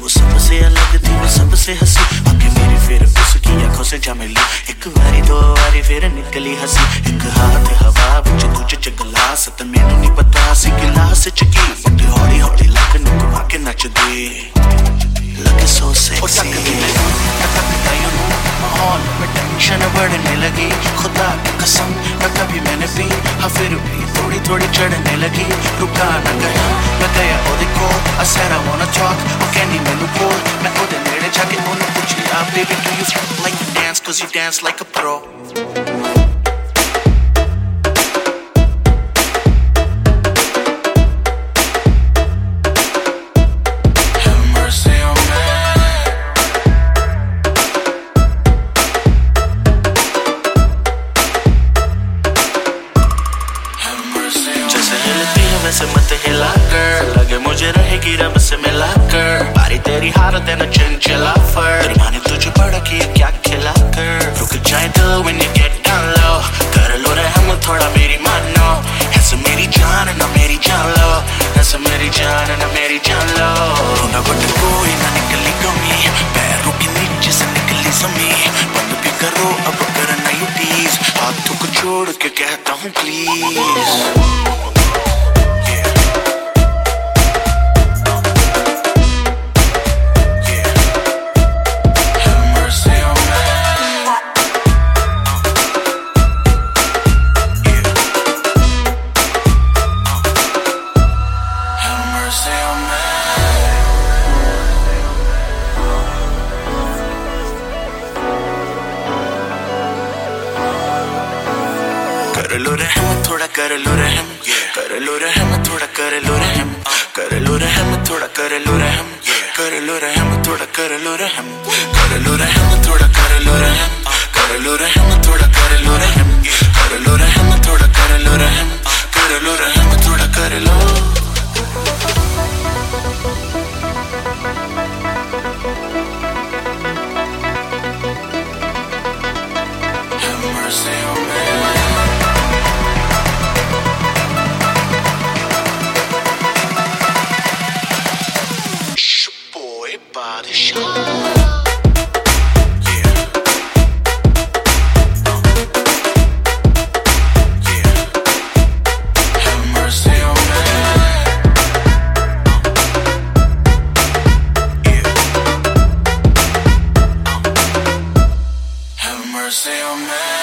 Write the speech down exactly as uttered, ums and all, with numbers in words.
वो सबसे अलग थी, वो सबसे हंसी, आके मेरी फिर उसकी आंखों से जा मिली। एक बारी दो बारी फिर निकली हंसी, एक हाथ हवा विच दूजे च गिलास, ते मैनू नहीं पता सी गिलास च की फुट हौली हौली लक नू घुमा के नचदी, लगे सो सेक्सी। माहौल में टेंशन बढ़ने लगी, खुदा की कसम न कभी मैंने पी, हाँ फिर भी थोड़ी थोड़ी चढ़ने लगी। रुका न गया मैं गया ओदे कोल, I said I wanna talk, वो कहनी मैनू बोल, मैं ओदे नेड़े जाके ओनू पुछया, baby do you like to dance, cause you dance like a pro। से मत हिला कर, लगे मुझे रहेगी रब से मिला कर, बारी तेरी हार देना चंचला फर, तेरी माँ ने तुझे बड़ा किया क्या खिला कर। रुक जाए दिल when you get down low, कर लो रहम थोड़ा मेरी मानो, ऐसे मेरी जान ना मेरी जान लो, ऐसे मेरी जान ना मेरी जान लो। ना बट कोई ना निकली कमी, पैरों के नीचे से निकली जमी, बंद भी करो अब करना यू टीज, हाथों को छोड़ के कहता हूँ प्लीज। कर लो रहम थोड़ा कर लो रहम, कर लो रहम थोड़ा कर लो रहम, कर लो रहम थोड़ा कर लो रहम, कर लो रहम थोड़ा कर लो रहम, कर लो रहम थोड़ा कर लो रहम, कर लो रहम थोड़ा कर लो रहम, कर लो रहम थोड़ा कर लो रहम, कर लो रहम थोड़ा कर लो। Have mercy on me। Body shot। Mercy on me।